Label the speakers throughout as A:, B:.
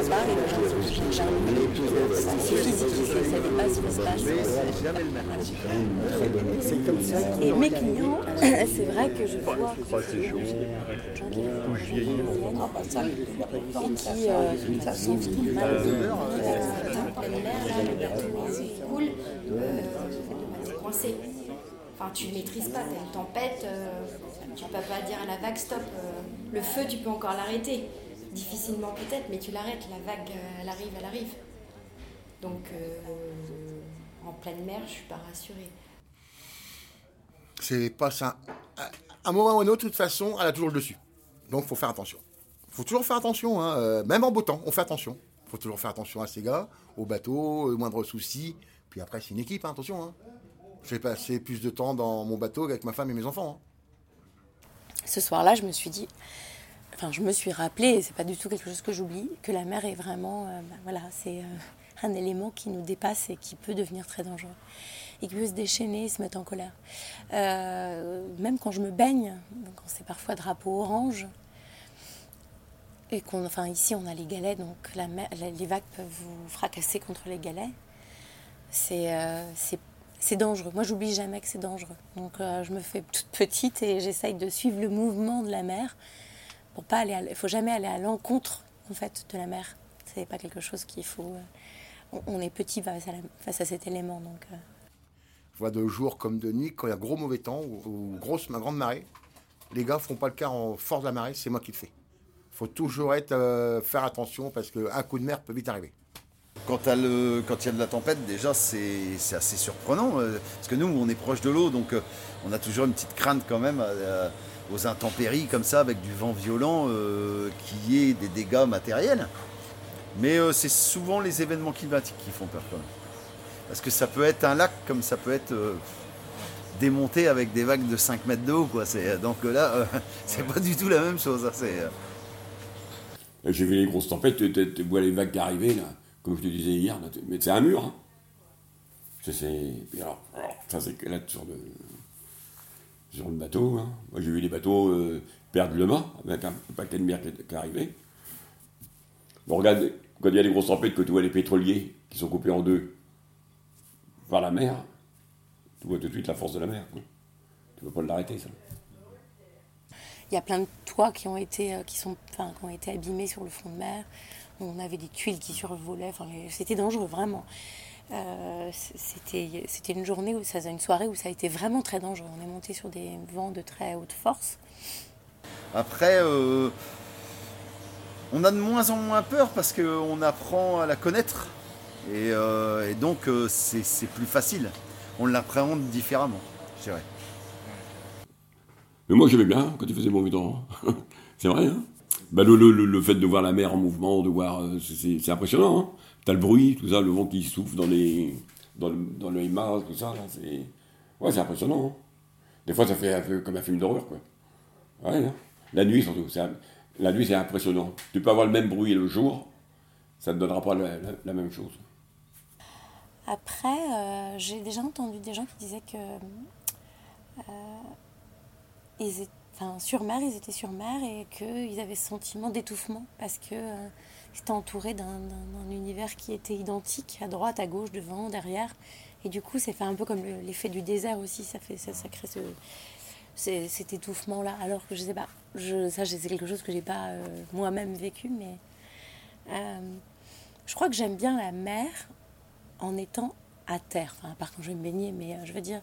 A: part et les gens qui c'est physique, ça dépasse l'espace.
B: C'est comme ça.
A: Et mes clients, c'est vrai que je vois gens qui et qui sentent mal en pleine mer, là, le bateau coule, t'es coincé. Enfin, tu ne maîtrises pas, t'as une tempête, tu ne peux pas dire à la vague stop. Le feu, tu peux encore l'arrêter. Difficilement peut-être, mais tu l'arrêtes. La vague, elle arrive. Donc, en pleine mer, je ne suis pas rassurée.
C: C'est pas ça. À un moment ou à un autre, de toute façon, elle a toujours le dessus. Donc, il faut faire attention. Il faut toujours faire attention, hein. Même en beau temps, on fait attention. Il faut toujours faire attention à ces gars, au bateau, au moindre souci. Puis après, c'est une équipe, hein, attention. Hein. J'ai passé plus de temps dans mon bateau qu'avec ma femme et mes enfants. Hein.
A: Ce soir-là, je me suis rappelé, et c'est pas du tout quelque chose que j'oublie, que la mer est vraiment, c'est un élément qui nous dépasse et qui peut devenir très dangereux. Et qui peut se déchaîner, se mettre en colère. Même quand je me baigne, quand c'est parfois drapeau orange, et ici on a les galets, donc les vagues peuvent vous fracasser contre les galets. C'est dangereux. Moi, j'oublie jamais que c'est dangereux. Donc, je me fais toute petite et j'essaye de suivre le mouvement de la mer pour pas aller. Il faut jamais aller à l'encontre en fait de la mer. C'est pas quelque chose qu'il faut. On est petit face à cet élément. Donc.
C: Je vois de jour comme de nuit, quand il y a gros mauvais temps ou grande marée, les gars font pas le quart en force de la marée. C'est moi qui le fais. Il faut toujours faire attention parce qu'un coup de mer peut vite arriver.
D: Quand il y a de la tempête, déjà, c'est assez surprenant. Parce que nous, on est proche de l'eau, donc on a toujours une petite crainte quand même aux intempéries, comme ça, avec du vent violent, qu'il y ait des dégâts matériels. Mais c'est souvent les événements climatiques qui font peur quand même. Parce que ça peut être un lac, comme ça peut être démonté avec des vagues de 5 mètres de haut. Quoi. Donc là, c'est pas du tout la même chose. Hein,
E: J'ai vu les grosses tempêtes, tu vois les vagues arriver, là. Comme je te disais hier, mais c'est un mur. Hein. Puis alors, ça c'est là sur le bateau. Hein. Moi j'ai vu les bateaux perdre le mât avec un paquet de mer qui est arrivé. Bon, regarde, quand il y a des grosses tempêtes, que tu vois les pétroliers qui sont coupés en deux par la mer, tu vois tout de suite la force de la mer. Quoi. Tu ne peux pas l'arrêter, ça.
A: Il y a plein de toits qui ont été abîmés sur le fond de mer. On avait des tuiles qui survolaient. C'était dangereux, vraiment. C'était une soirée où ça a été vraiment très dangereux. On est monté sur des vents de très haute force.
D: Après, on a de moins en moins peur parce qu'on apprend à la connaître. Et donc, c'est plus facile. On l'appréhende différemment, je dirais.
E: Mais moi, j'aimais bien quand il faisait mauvais temps. C'est vrai, hein. Le fait de voir la mer en mouvement, de voir, c'est impressionnant. Hein. T'as le bruit, tout ça, le vent qui souffle dans les mâts, tout ça. Là, c'est impressionnant. Hein. Des fois, ça fait un peu comme un film d'horreur, quoi. Ouais, hein. La nuit, surtout. La nuit, c'est impressionnant. Tu peux avoir le même bruit le jour, ça ne te donnera pas la même chose.
A: Après, j'ai déjà entendu des gens qui disaient que sur mer, ils étaient sur mer et qu'ils avaient ce sentiment d'étouffement parce que ils étaient entourés d'un univers qui était identique à droite, à gauche, devant, derrière. Et du coup, ça fait un peu comme l'effet du désert aussi. Ça crée cet étouffement-là. Alors que je sais pas, c'est quelque chose que j'ai pas moi-même vécu, mais je crois que j'aime bien la mer en étant à terre. Enfin, par contre, je vais me baigner, mais je veux dire,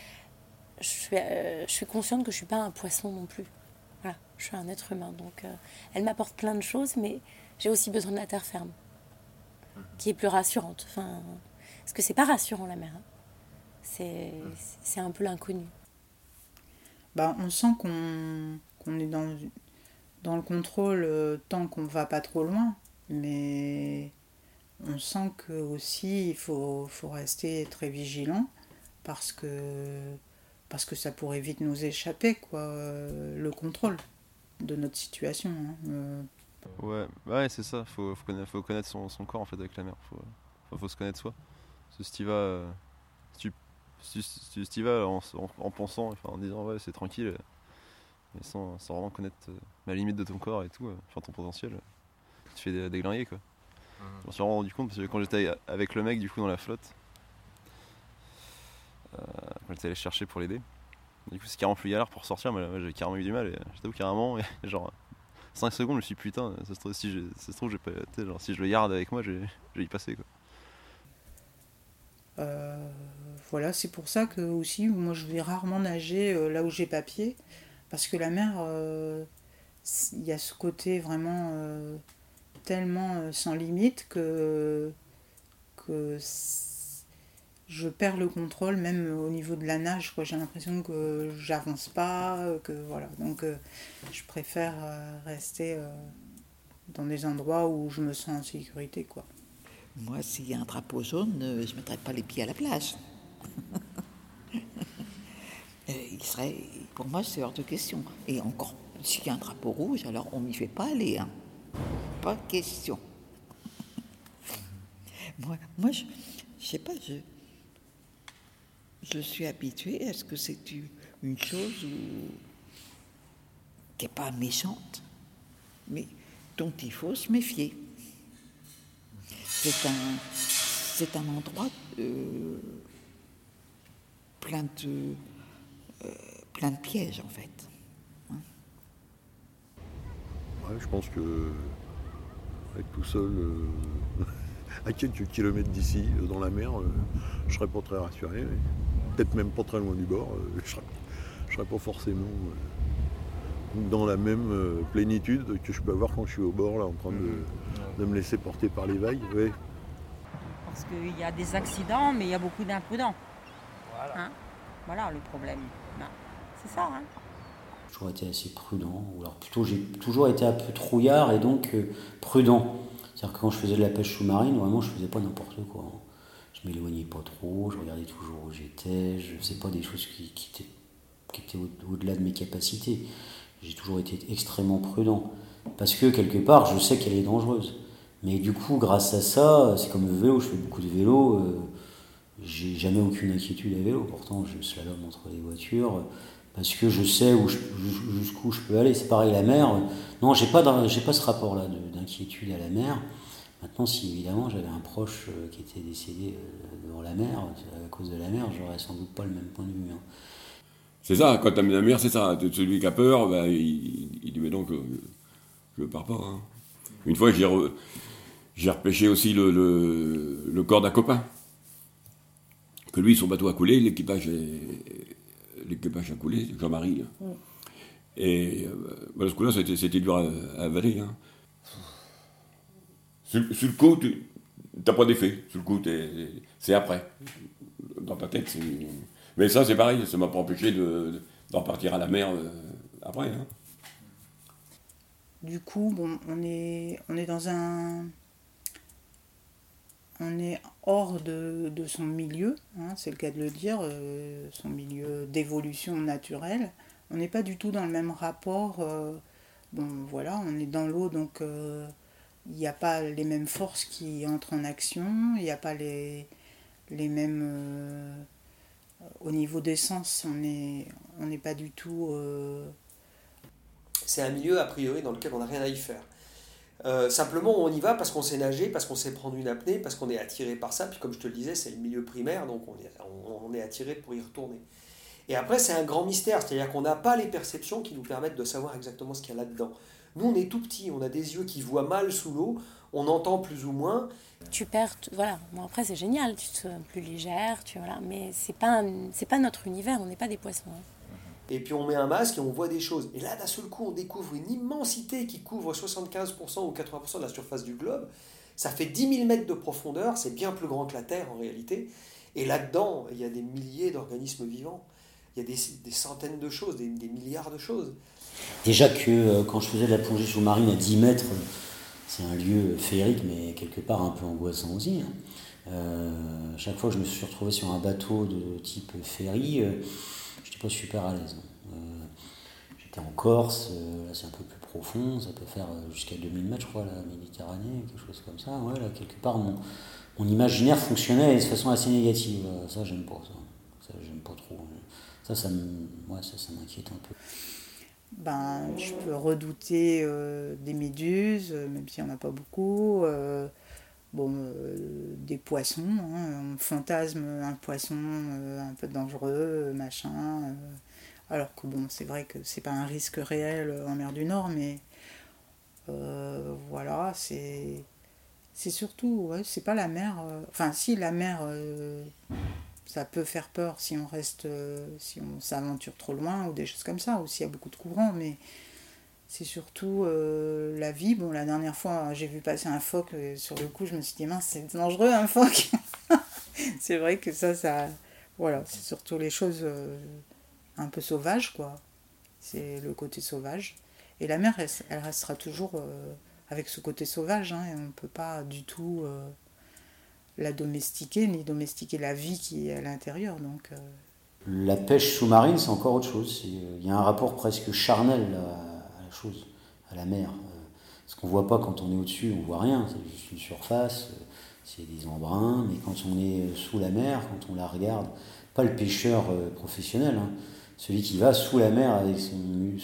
A: je suis consciente que je suis pas un poisson non plus. Voilà, je suis un être humain, donc elle m'apporte plein de choses, mais j'ai aussi besoin de la terre ferme, qui est plus rassurante. Enfin, parce que c'est pas rassurant la mer. Hein. C'est un peu l'inconnu.
F: On sent qu'on est dans le contrôle tant qu'on va pas trop loin, mais on sent que aussi il faut rester très vigilant parce que ça pourrait vite nous échapper, quoi, le contrôle de notre situation. Hein.
G: Ouais, c'est ça. Faut connaître son corps en fait avec la mer. Faut se connaître soi. Parce que si tu y vas en pensant, en disant ouais c'est tranquille, mais sans vraiment connaître la limite de ton corps et tout, ton potentiel, tu te fais déglinguer quoi. Je m'en suis vraiment rendu compte parce que quand j'étais avec le mec du coup dans la flotte, quand j'étais allé chercher pour l'aider, du coup c'est carrément plus galère pour sortir, mais là, j'ai carrément eu du mal et je t'avoue carrément, et genre 5 secondes je me suis dit, putain, ça se trouve j'ai pas, genre, si je le garde avec moi, je vais y passer quoi.
F: Voilà, c'est pour ça que aussi moi je vais rarement nager là où j'ai pas pied, parce que la mer, il y a ce côté vraiment tellement sans limite que je perds le contrôle même au niveau de la nage, quoi. J'ai l'impression que j'avance pas, que voilà. Donc je préfère rester dans des endroits où je me sens en sécurité, quoi.
B: Moi, s'il y a un drapeau jaune, je ne mettrais pas les pieds à la plage. Pour moi, c'est hors de question. Et encore, s'il y a un drapeau rouge, alors on m'y fait pas aller. Hein. Pas question. Moi je sais pas, je suis habituée. Est-ce que c'est une chose qui n'est pas méchante, mais dont il faut se méfier? C'est un endroit plein de pièges, en fait. Hein?
H: Ouais, je pense que être tout seul à quelques kilomètres d'ici, dans la mer, je serais pas très rassuré. Peut-être même pas très loin du bord. Je serais pas forcément dans la même plénitude que je peux avoir quand je suis au bord, là, en train de me laisser porter par les vagues. Ouais.
I: Parce qu'il y a des accidents, mais il y a beaucoup d'imprudents. Voilà. Hein, voilà le problème. Ben, c'est ça. Hein.
J: J'ai toujours été assez prudent, ou alors plutôt j'ai toujours été un peu trouillard et donc prudent. C'est-à-dire que quand je faisais de la pêche sous-marine, vraiment je faisais pas n'importe quoi. Je m'éloignais pas trop, je regardais toujours où j'étais, je faisais pas des choses qui étaient au-delà de mes capacités. J'ai toujours été extrêmement prudent. Parce que quelque part, je sais qu'elle est dangereuse. Mais du coup, grâce à ça, c'est comme le vélo, je fais beaucoup de vélo, j'ai jamais aucune inquiétude à vélo. Pourtant, je slalom entre les voitures, parce que je sais jusqu'où je peux aller. C'est pareil, la mer. Non, j'ai pas ce rapport-là d'inquiétude à la mer. Maintenant, si évidemment j'avais un proche qui était décédé devant la mer, à cause de la mer, j'aurais sans doute pas le même point de vue. Hein.
E: C'est ça, quand t'aimes la mer, c'est ça. Celui qui a peur, ben, il dit mais donc je pars pas. Hein. Une fois, j'ai repêché aussi le corps d'un copain. Que lui, son bateau a coulé, l'équipage a coulé, Jean-Marie. Là. Et ben, ce coup-là, c'était dur à avaler. Hein. Sur le coup, t'as pas d'effet. Sur le coup, c'est après. Dans ta tête, c'est... Mais ça, c'est pareil, ça m'a pas empêché d'en partir à la mer après. Hein.
F: Du coup, bon, on est dans un... On est hors de son milieu, hein, c'est le cas de le dire, son milieu d'évolution naturelle. On n'est pas du tout dans le même rapport. Bon, voilà, on est dans l'eau, donc il n'y a pas les mêmes forces qui entrent en action, il n'y a pas les mêmes... au niveau des sens, on n'est pas du tout...
K: C'est un milieu, a priori, dans lequel on n'a rien à y faire. Simplement, on y va parce qu'on sait nager, parce qu'on sait prendre une apnée, parce qu'on est attiré par ça. Puis comme je te le disais, c'est le milieu primaire, donc on est attiré pour y retourner. Et après, c'est un grand mystère, c'est-à-dire qu'on n'a pas les perceptions qui nous permettent de savoir exactement ce qu'il y a là-dedans. Nous, on est tout petits, on a des yeux qui voient mal sous l'eau, on entend plus ou moins.
A: Tu perds, voilà. Bon, après, c'est génial, tu te sens plus légère, voilà. Mais c'est pas notre univers, on n'est pas des poissons. Hein.
K: Et puis on met un masque et on voit des choses. Et là, d'un seul coup, on découvre une immensité qui couvre 75% ou 80% de la surface du globe. Ça fait 10 000 mètres de profondeur, c'est bien plus grand que la Terre en réalité. Et là-dedans, il y a des milliers d'organismes vivants. Il y a des centaines de choses, des milliards de choses.
J: Déjà que quand je faisais de la plongée sous-marine à 10 mètres, c'est un lieu féerique, mais quelque part un peu angoissant aussi. Chaque fois que je me suis retrouvé sur un bateau de type ferry, j'étais pas super à l'aise. J'étais en Corse, là c'est un peu plus profond, ça peut faire jusqu'à 2000 mètres, je crois, la Méditerranée, quelque chose comme ça. Ouais, là, quelque part, mon imaginaire fonctionnait de façon assez négative. Ça, j'aime pas ça. Ça, j'aime pas trop. Ça m'inquiète un peu.
F: Je peux redouter des méduses, même s'il n'y en a pas beaucoup. des poissons, hein, on fantasme un poisson un peu dangereux, machin. Alors que c'est vrai que c'est pas un risque réel en mer du Nord, mais voilà, c'est surtout, c'est pas la mer. Enfin, si la mer, ça peut faire peur si on reste, si on s'aventure trop loin ou des choses comme ça, ou s'il y a beaucoup de courants, mais c'est surtout la vie. Bon, la dernière fois, j'ai vu passer un phoque, sur le coup, je me suis dit, mince, c'est dangereux un phoque. C'est vrai que ça, voilà, c'est surtout les choses un peu sauvages, quoi. C'est le côté sauvage. Et la mer, elle restera toujours avec ce côté sauvage, hein, et on ne peut pas du tout la domestiquer, ni domestiquer la vie qui est à l'intérieur. Donc,
J: La pêche sous-marine, c'est encore autre chose. Il y a un rapport presque charnel à la chose, à la mer. Ce qu'on ne voit pas quand on est au-dessus, on ne voit rien, c'est juste une surface, c'est des embruns, mais quand on est sous la mer, quand on la regarde, pas le pêcheur professionnel, hein, celui qui va sous la mer avec son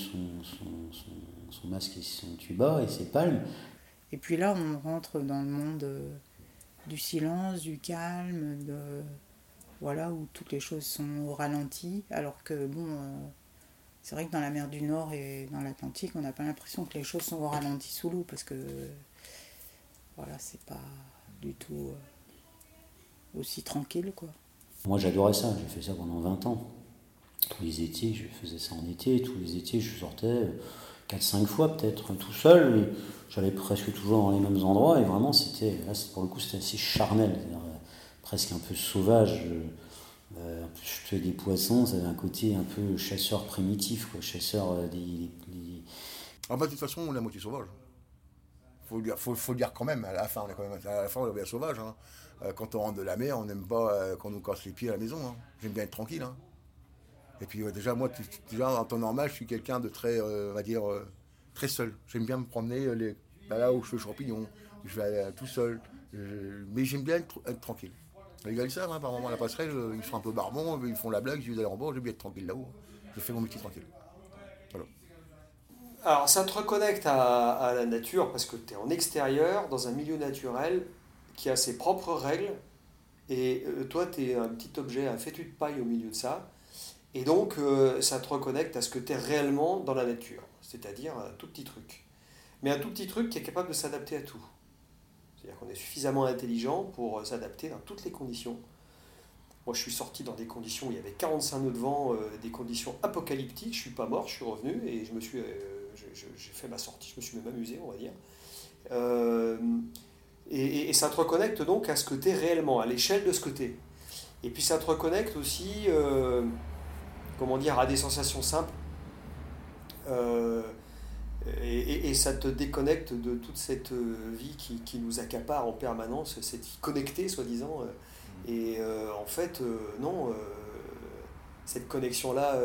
J: masque et son tuba et ses palmes.
F: Et puis là, on rentre dans le monde du silence, du calme, voilà, où toutes les choses sont au ralenti, alors que c'est vrai que dans la mer du Nord et dans l'Atlantique, on n'a pas l'impression que les choses sont au ralenti sous l'eau, parce que voilà, c'est pas du tout aussi tranquille, quoi.
J: Moi, j'adorais ça, j'ai fait ça pendant 20 ans. Tous les étés, je faisais ça en été, tous les étés, je sortais 4-5 fois peut-être tout seul, mais j'allais presque toujours dans les mêmes endroits, et vraiment, pour le coup, c'était assez charnel, presque un peu sauvage. Je tuais des poissons, ça avait un côté un peu chasseur primitif, quoi, chasseur
C: Ah bah, de toute façon, on est à moitié sauvage. Faut le dire quand même, à la fin, on est bien sauvage. Hein. Quand on rentre de la mer, on n'aime pas qu'on nous casse les pieds à la maison. Hein. J'aime bien être tranquille. Hein. Et puis déjà, moi, en temps normal, je suis quelqu'un de très, on va dire, très seul. J'aime bien me promener là où je fais champignons, je vais aller tout seul. Mais j'aime bien être tranquille. Les gars, ils savent, hein, par moment à la passerelle, ils sont un peu barbons, ils font la blague, je vais aller en bas, j'aime bien être tranquille là-haut. Je fais mon métier tranquille. Voilà.
K: Alors ça te reconnecte à la nature parce que tu es en extérieur, dans un milieu naturel qui a ses propres règles. Et toi, tu es un petit objet, un fétu de paille au milieu de ça. Et donc, ça te reconnecte à ce que tu es réellement dans la nature. C'est-à-dire un tout petit truc. Mais un tout petit truc qui est capable de s'adapter à tout. C'est-à-dire qu'on est suffisamment intelligent pour s'adapter dans toutes les conditions. Moi, je suis sorti dans des conditions où il y avait 45 nœuds de vent, des conditions apocalyptiques. Je ne suis pas mort, je suis revenu et j'ai fait ma sortie. Je me suis même amusé, on va dire. Et ça te reconnecte donc à ce que tu es réellement, à l'échelle de ce que tu es. Et puis ça te reconnecte aussi, à des sensations simples. Et ça te déconnecte de toute cette vie qui nous accapare en permanence, cette vie connectée, soi-disant. En fait, non, cette connexion-là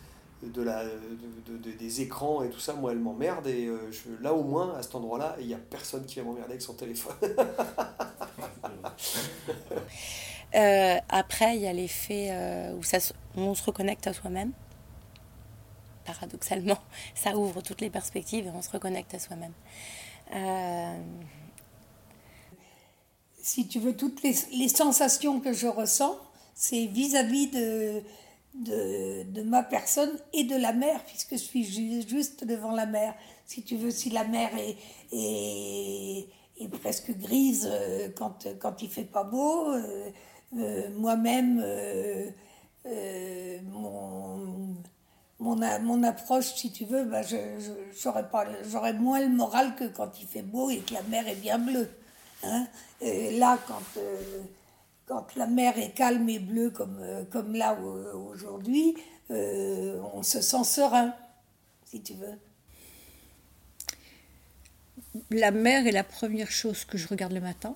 K: des écrans et tout ça, moi, elle m'emmerde. Et là, au moins, à cet endroit-là, il n'y a personne qui va m'emmerder avec son téléphone.
A: Après, il y a l'effet où on se reconnecte à soi-même. Paradoxalement, ça ouvre toutes les perspectives et on se reconnecte à soi-même.
L: Si tu veux, toutes les sensations que je ressens, c'est vis-à-vis de ma personne et de la mer, puisque je suis juste devant la mer. Si tu veux, si la mer est presque grise quand il fait pas beau, moi-même, mon approche, si tu veux, j'aurais moins le moral que quand il fait beau et que la mer est bien bleue. Hein, là, quand la mer est calme et bleue comme là aujourd'hui, on se sent serein, si tu veux.
M: La mer est la première chose que je regarde le matin.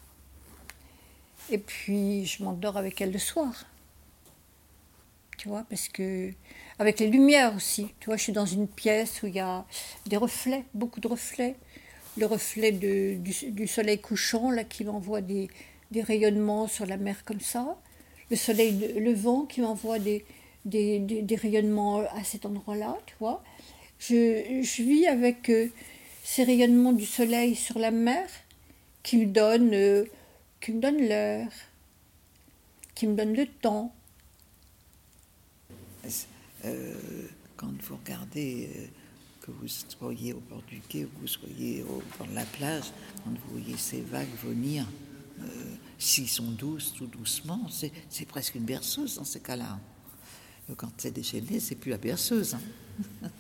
M: Et puis, je m'endors avec elle le soir. Tu vois, parce que... Avec les lumières aussi. Tu vois, je suis dans une pièce où il y a des reflets, beaucoup de reflets. Le reflet du soleil couchant, là, qui m'envoie des rayonnements sur la mer comme ça. Le soleil levant qui m'envoie des rayonnements à cet endroit-là, tu vois. Je vis avec ces rayonnements du soleil sur la mer qui me donne l'heure, qui me donne le temps.
B: Quand vous regardez, que vous soyez au bord du quai ou que vous soyez au bord de la plage, quand vous voyez ces vagues venir, s'ils sont douces, tout doucement, c'est presque une berceuse dans ces cas-là. Quand c'est déchaîné, c'est plus la berceuse. Hein.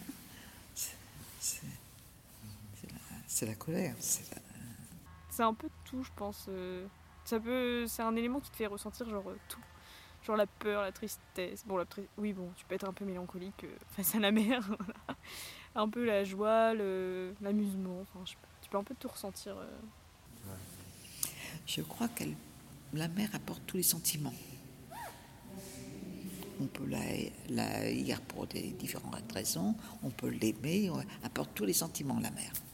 B: C'est la colère.
N: C'est un peu tout, je pense. C'est un élément qui te fait ressentir tout. Genre la peur, la tristesse. Bon, oui, bon, tu peux être un peu mélancolique face à la mer. Voilà. Un peu la joie, l'amusement. Enfin, tu peux un peu tout ressentir.
B: Je crois que la mer apporte tous les sentiments. On peut la haïr pour des différentes raisons, on peut l'aimer, apporte tous les sentiments, la mer.